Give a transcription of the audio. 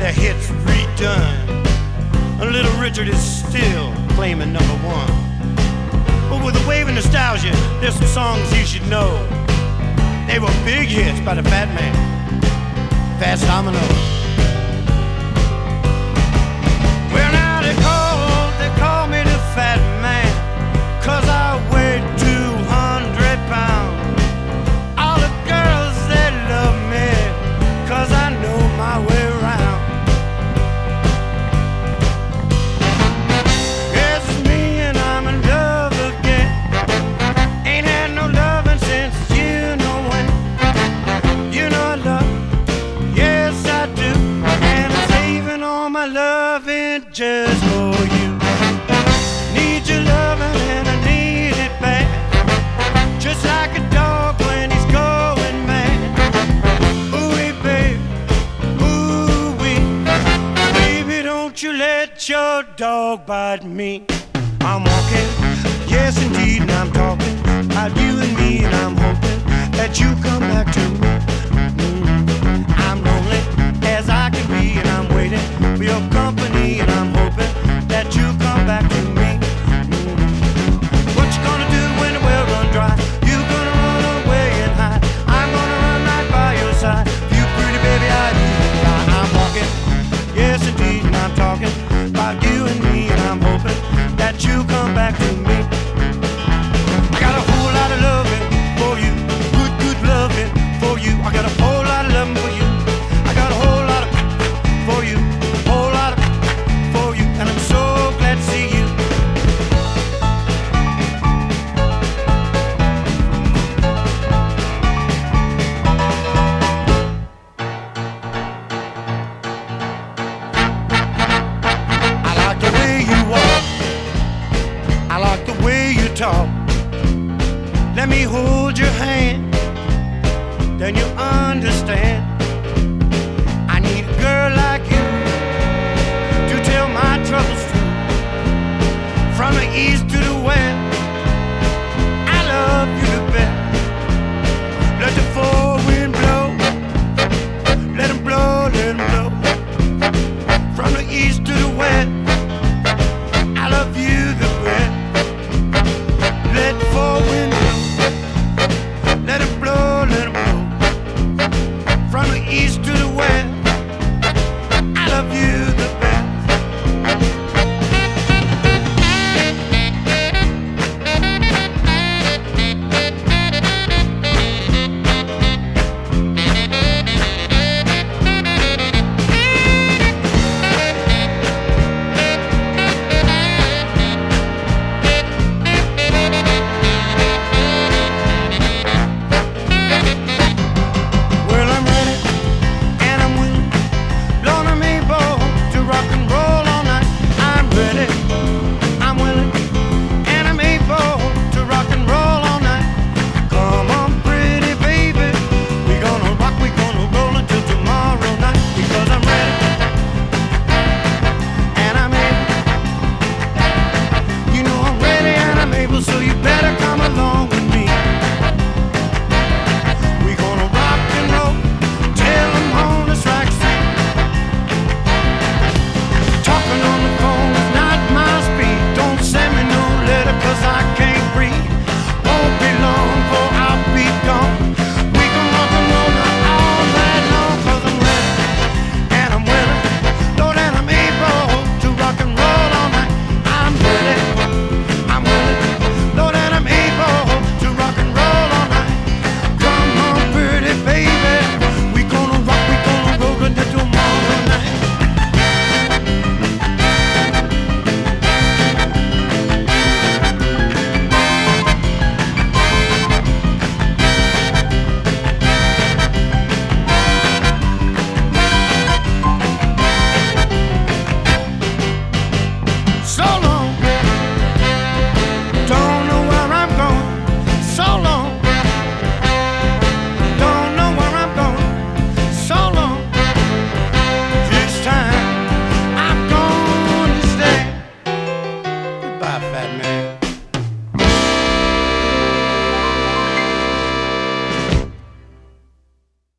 their hits redone. Little Richard is still claiming #1. But with a wave of nostalgia, there's some songs you should know. They were big hits by the Fat Man, Fats Domino. Well, now they call me the Fat Man, 'cause I weigh 200 pounds. All the girls, they love me, 'cause I know my way around. Yes, it's me and I'm in love again. Ain't had no loving since you know when. You know I love, yes I do. And I'm saving all my loving just for you. Need your loving and I need it bad, just like a dog when he's going mad. Ooh-wee, babe, ooh-wee. Baby, don't you let your dog bite me. I'm walking, yes indeed, and I'm talking about you and me, and I'm hoping that you come back to me. I'm lonely as I can be, and I'm waiting for your company, and I'm hoping that you come back to me. What you gonna do when the well run dry? You gonna run away and hide? I'm gonna run right by your side. You pretty baby, I need to die. I'm walking, yes indeed, and I'm talking about you and me, and I'm hoping that you come back to me. I got a whole lot of loving for you, good loving for you. I got a whole lot of loving for you. I got a whole lot of for you, whole lot of for you, and I'm so glad to see you. I like the way you walk, I like the way you talk. Let me hold your hand, then you understand. I need a girl like you to tell my troubles to, from the east to the west. I love you the best. Let the four wind blow, let 'em blow, let 'em blow, from the east to the west. I love you the best. Let the four wind blow, let 'em blow, let 'em blow, from the east to the west. I love you the best. Well, I'm ready and I'm willing, blowing them able to rock and roll all night. I'm ready, I'm willing, and I'm able to rock and roll all night. Come on, pretty baby, we gonna rock, we gonna roll until tomorrow night. Because I'm ready and I'm able. You know I'm ready and I'm able, so you better come along with me. We gonna rock and roll till I'm on the strike street. Talking on the phone is not my speed. Don't send me no letter 'cause I can't breathe. Won't be long before I'll be gone. We can rock and roll now all night long. 'Cause I'm ready and I'm willing, Lord, and I'm able to rock and roll all night. I'm ready, I'm willing, Lord, and I'm able to rock and roll all night. Come on, pretty baby, we gonna rock, we gonna roll until tomorrow night. So long, don't know where I'm going. So long, don't know where I'm going. So long, this time I'm gonna stay. Goodbye, Fat Man.